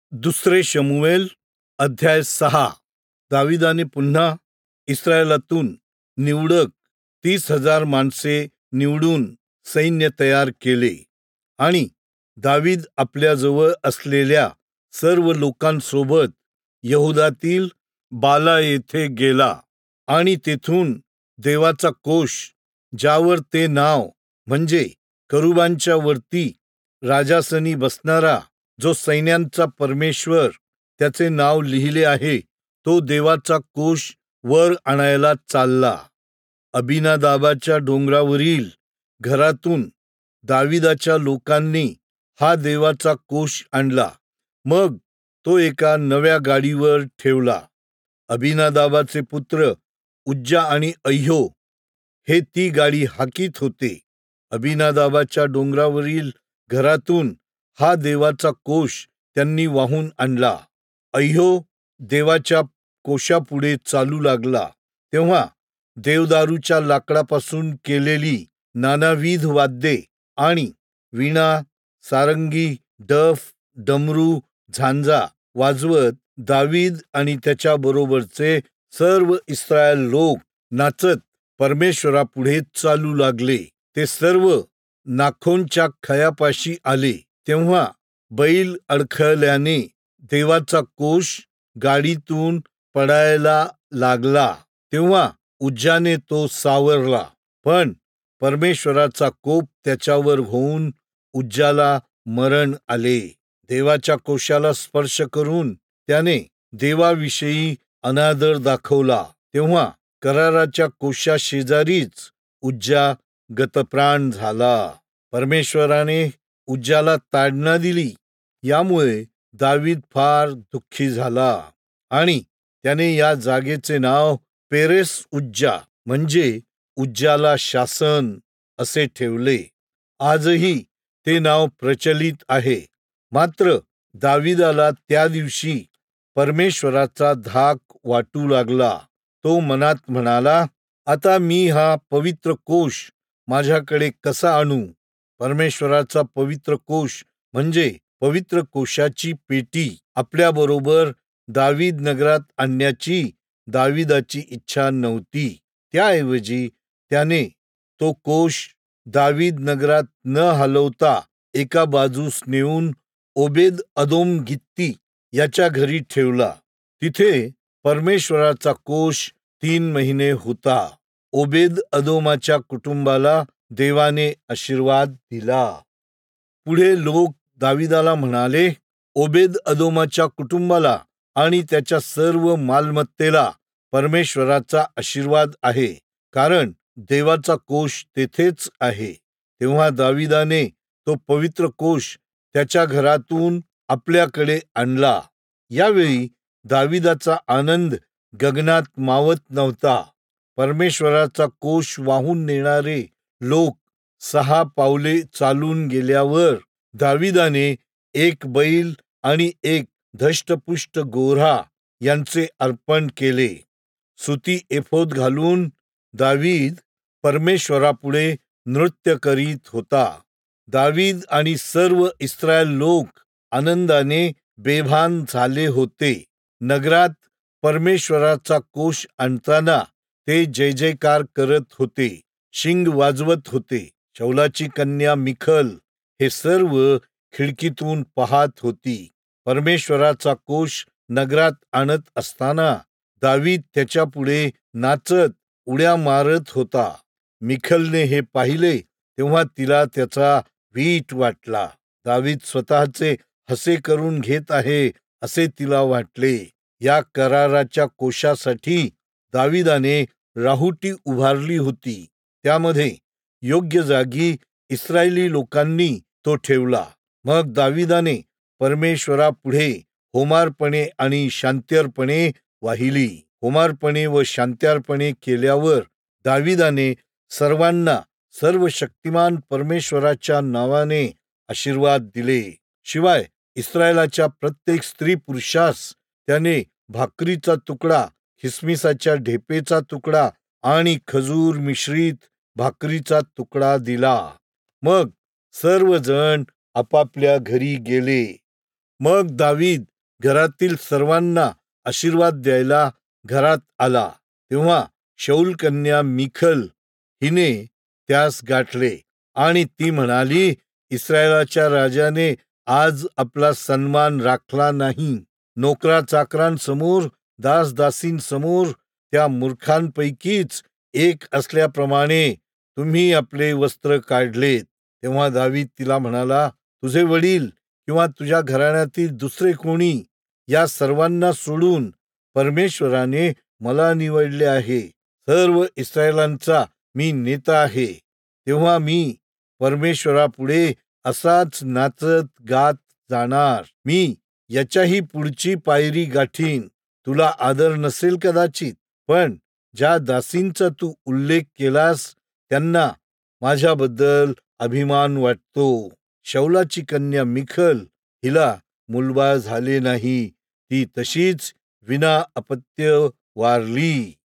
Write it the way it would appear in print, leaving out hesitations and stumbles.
दुसरे शमूएल अध्याय 6. दाविदाने पुन्हा इस्रायलातून निवडक 30,000 माणसे निवडून सैन्य तयार केले आणि दावीद आपल्याजवळ असलेल्या सर्व लोकांसोबत यहुदातील बाला येथे गेला आणि तेथून देवाचा कोश, ज्यावर ते नाव म्हणजे करुबांच्या वरती राजासनी बसणारा, जो सैन्यांचा परमेश्वर त्याचे नाव लिहिले आहे, तो देवाचा कोश वर आणायला चालला. अबिनादाबाच्या डोंगरावरील घरातून दाविदाच्या लोकांनी हा देवाचा कोश आणला. मग तो एका नव्या गाडीवर ठेवला. अबिनादाबाचे पुत्र उज्जा आणि अय्यो हे ती गाडी हाकीत होते. अबिनादाबाच्या डोंगरावरील घरातून हा देवाचा कोश त्यांनी वाहून आणला. अय्यो देवाच्या कोशापुढे चालू लागला, तेव्हा देवदारूच्या लाकडापासून केलेली नानाविध वाद्ये आणि वीणा, सारंगी, डफ, डमरू, झांजा वाजवत दावीद आणि त्याच्या बरोबरचे सर्व इस्रायल लोक नाचत परमेश्वरापुढे चालू लागले. ते सर्व नाखोनच्या खयापाशी आले, तेव्हा बैल अडखळल्याने देवाचा कोश गाडीतून पडायला लागला. तेव्हा उज्जाने तो सावरला, पण परमेश्वराचा कोप त्याच्यावर होऊन उज्जाला मरण आले. देवाच्या कोशाला स्पर्श करून त्याने देवाविषयी अनादर दाखवला, तेव्हा कराराच्या कोशा शेजारीच उज्जा गतप्राण झाला. परमेश्वराने उज्जाला ताडना दिली, यामुळे दावीद फार दुःखी झाला आणि त्याने या जागेचे नाव पेरेस उज्जा म्हणजे उज्जाला शासन असे ठेवले. आजही ते नाव प्रचलित आहे. मात्र दाविदाला त्या दिवशी परमेश्वराचा धाक वाटू लागला. तो मनात म्हणाला, आता मी हा पवित्र कोश माझ्याकडे कसा आणू? परमेश्वराचा पवित्र कोश म्हणजे पवित्र कोशाची पेटी आपल्याबरोबर दावीद नगरात आणण्याची दाविदाची इच्छा नव्हती. त्याऐवजी त्याने तो कोश दावीद नगरात न हलवता एका बाजूस नेऊन ओबेद अदोम गित्ती याच्या घरी ठेवला. तिथे परमेश्वराचा कोश 3 महिने होता. ओबेद अदोमाच्या कुटुंबाला देवाने आशीर्वाद दिला. पुढे लोक दाविदाला म्हणाले, ओबेद अदोमाच्या कुटुंबाला आणि त्याच्या सर्व मालमत्तेला परमेश्वराचा आशीर्वाद आहे, कारण देवाचा कोश तेथेच आहे. तेव्हा दाविदाने तो पवित्र कोश त्याच्या घरातून आपल्याकडे आणला. यावेळी दाविदाचा आनंद गगनात मावत नव्हता. परमेश्वराचा कोश वाहून नेणारे लोक 6 पावले चालून गेल्यावर दाविदाने एक बैल आणि एक धष्टपुष्ट गोरा यांचे अर्पण केले. सुती एफोद घालून दावीद परमेश्वरापुढे नृत्य करीत होता. दावीद आणि सर्व इस्रायल लोक आनंदाने बेभान झाले होते. नगरात परमेश्वराचा कोश आणताना ते जय जयकार करत होते, शिंग वाजवत होते. शौलाची कन्या मिखल हे सर्व खिडकीतून पाहत होती. परमेश्वराचा कोश नगरात आणत असताना दावीद त्याच्या पुढे नाचत उड्या मारत होता. मिखलने हे पाहिले, तेव्हा तिला त्याचा वीट वाटला. दावीद स्वतःचे हसे करून घेत आहे असे तिला वाटले. या कराराच्या कोशासाठी दाविदाने राहुटी उभारली होती. त्यामध्ये योग्य जागी इस्रायली लोकांनी तो ठेवला. मग दाविदाने परमेश्वरापुढे होमार्पणे आणि शांत्यर्पणे वाहिली. होमार्पणे व शांत्यार्पणे केल्यावर दाविदाने सर्वांना सर्वशक्तिमान परमेश्वराच्या नावाने आशीर्वाद दिले. शिवाय इस्रायलाच्या प्रत्येक स्त्री पुरुषास त्याने भाकरीचा तुकडा, खिसमिसाच्या ढेपेचा तुकडा आणि खजूर मिश्रित भाकरीचा तुकडा दिला. मग सर्वजण आपापल्या घरी गेले. मग दावीद घरातील सर्वांना आशीर्वाद द्यायला घरात आला, तेव्हा शौल कन्या मिखल हिने त्यास गाठले आणि ती म्हणाली, इस्रायलाच्या राजाने आज आपला सन्मान राखला नाही. नोकरा चाकरांसमोर, दासदासींसमोर त्या मूर्खांपैकीच एक असल्याप्रमाणे तुम्ही आपले वस्त्र काढलेत. तेव्हा दावीद तिला म्हणाला, तुझे वडील किंवा तुझ्या घराण्यातील दुसरे कोणी, या सर्वांना सोडून परमेश्वराने मला निवडले आहे. सर्व इस्रायलांचा मी नेता आहे. तेव्हा मी परमेश्वरापुढे असाच नाचत गात जाणार. मी याच्याही पुढची पायरी गाठीन. तुला आदर नसेल कदाचित, पण ज्या दासींचा तू उल्लेख केलास त्यांना माझ्याबद्दल अभिमान वाटतो. शौलाची कन्या मिखल, हिला मूलबाळ झाले नाही, ती तशीच विना अपत्य वारली.